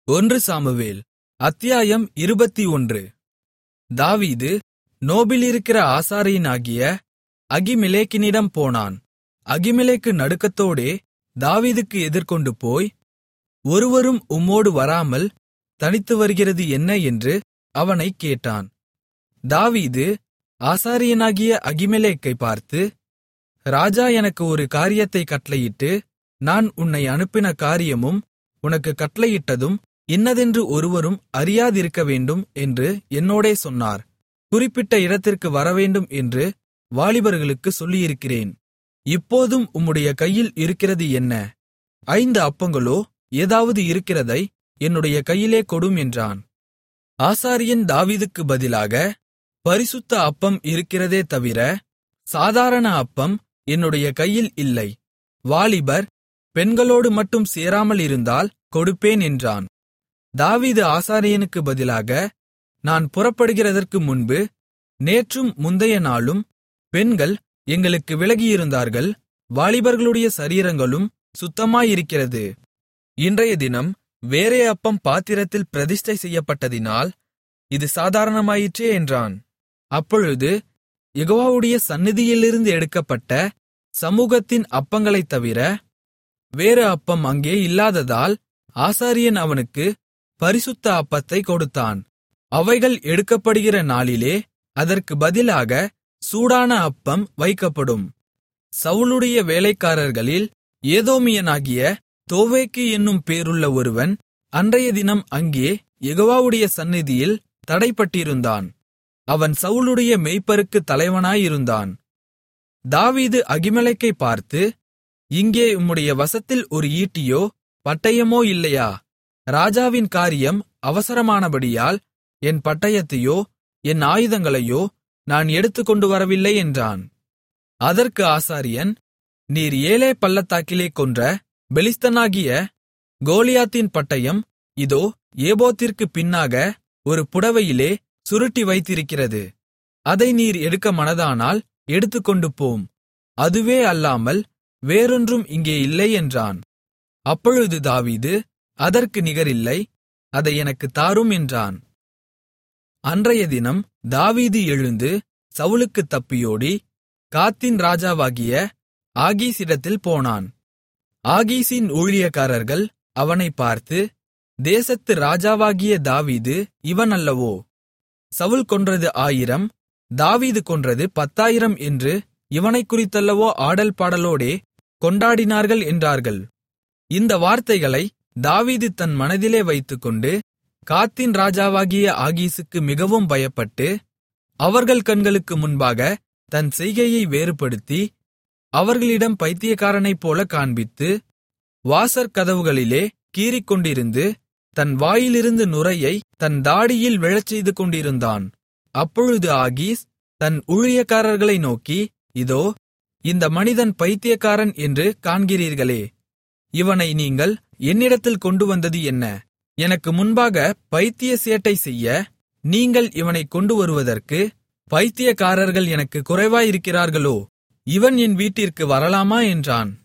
ஒன்று சாமுவேல் அத்தியாயம் 21. தாவீது நோபிலிருக்கிற ஆசாரியனாகிய அகிமெலேக்கினிடம் போனான். அகிமெலேக்கு நடுக்கத்தோடே தாவீதுக்கு எதிர்கொண்டு போய், ஒருவரும் உம்மோடு வராமல் தனித்து வருகிறது என்ன என்று அவனைக் கேட்டான். தாவீது ஆசாரியனாகிய அகிமெலேக்கைப் பார்த்து, ராஜா எனக்கு ஒரு காரியத்தைக் கட்டளையிட்டு, நான் உன்னை அனுப்பின காரியமும் உனக்குக் கட்டளையிட்டதும் இன்னதென்று ஒருவரும் அறியாதிருக்கவேண்டும் என்று என்னோடே சொன்னார். குறிப்பிட்ட இடத்திற்கு வரவேண்டும் என்று வாலிபர்களுக்குச் சொல்லியிருக்கிறேன். இப்போதும் உம்முடைய கையில் இருக்கிறது என்ன? 5 அப்பங்களோ ஏதாவது இருக்கிறதை என்னுடைய கையிலே கொடும் என்றான். ஆசாரியன் தாவீதுக்கு பதிலாக, பரிசுத்த அப்பம் இருக்கிறதே தவிர சாதாரண அப்பம் என்னுடைய கையில் இல்லை. வாலிபர் பெண்களோடு மட்டும் சேராமல் இருந்தால் கொடுப்பேன் என்றான். தாவீது ஆசாரியனுக்கு பதிலாக, நான் புறப்படுகிறதற்கு முன்பு நேற்றும் முந்தைய நாளும் பெண்கள் எங்களுக்கு விலகியிருந்தார்கள். வாலிபர்களுடைய சரீரங்களும் சுத்தமாயிருக்கிறது. இன்றைய தினம் வேறே அப்பம் பாத்திரத்தில் பிரதிஷ்டை செய்யப்பட்டதினால் இது சாதாரணமாயிற்றே என்றான். அப்பொழுது யெகோவாவுடைய சந்நிதியிலிருந்து எடுக்கப்பட்ட சமூகத்தின் அப்பங்களைத் தவிர வேறு அப்பம் அங்கே இல்லாததால் ஆசாரியன் அவனுக்கு பரிசுத்த அப்பத்தைக் கொடுத்தான். அவைகள் எடுக்கப்படுகிற நாளிலே அதற்கு பதிலாக சூடான அப்பம் வைக்கப்படும். சவுலுடைய வேலைக்காரர்களில் ஏதோமியனாகிய தோவேக்கு என்னும் பேருள்ள ஒருவன் அன்றைய தினம் அங்கே யெகோவாவுடைய சந்நிதியில் தடைப்பட்டிருந்தான். அவன் சவுலுடைய மேய்ப்பருக்குத் தலைவனாயிருந்தான். தாவீது அகிமெலேக்கைப் பார்த்து, இங்கே உம்முடைய வசத்தில் ஒரு ஈட்டியோ பட்டயமோ இல்லையா? ராஜாவின் காரியம் அவசரமானபடியால் என் பட்டயத்தையோ என் ஆயுதங்களையோ நான் எடுத்துக்கொண்டு வரவில்லை என்றான். அதற்கு ஆசாரியன், நீர் ஏலே பள்ளத்தாக்கிலே கொன்ற பெலிஸ்தனாகிய கோலியாத்தின் பட்டயம் இதோ ஏபோத்திற்குப் பின்னாக ஒரு புடவையிலே சுருட்டி வைத்திருக்கிறது. அதை நீர் எடுக்க மனதானால் எடுத்துக்கொண்டு போம். அதுவே அல்லாமல் வேறொன்றும் இங்கே இல்லை என்றான். அப்பொழுது தாவீது, அதற்கு நிகரில்லை, அதை எனக்குத் தாரும் என்றான். அன்றைய தினம் தாவீது எழுந்து சவுலுக்குத் தப்பியோடி காத்தின் ராஜாவாகிய ஆகீசிடத்தில் போனான். ஆகீசின் ஊழியக்காரர்கள் அவனைப் பார்த்து, தேசத்து ராஜாவாகிய தாவீது இவன் அல்லவோ? சவுல் கொன்றது 1000, தாவீது கொன்றது 10,000 என்று இவனைக் குறித்தல்லவோ ஆடல் பாடலோடே கொண்டாடினார்கள் என்றார்கள். இந்த வார்த்தைகளை தாவீது தன் மனதிலே வைத்துக்கொண்டு காத்தின் ராஜாவாகிய ஆகீசுக்கு மிகவும் பயப்பட்டு, அவர்கள் கண்களுக்கு முன்பாக தன் செய்கையை வேறுபடுத்தி அவர்களிடம் பைத்தியக்காரனைப்போல காண்பித்து, வாசற்கதவுகளிலே கீறிக்கொண்டிருந்து தன் வாயிலிருந்து நுரையை தன் தாடியில் விழச்செய்து கொண்டிருந்தான். அப்பொழுது ஆகீஸ் தன் ஊழியக்காரர்களை நோக்கி, இதோ இந்த மனிதன் பைத்தியக்காரன் என்று காண்கிறீர்களே, இவனை நீங்கள் என்னிடத்தில் கொண்டு வந்தது என்ன? எனக்கு முன்பாக பைத்திய சேட்டை செய்ய நீங்கள் இவனைக் கொண்டு வருவதற்கு பைத்தியக்காரர்கள் எனக்கு குறைவாயிருக்கிறார்களோ? இவன் என் வீட்டிற்கு வரலாமா என்றான்.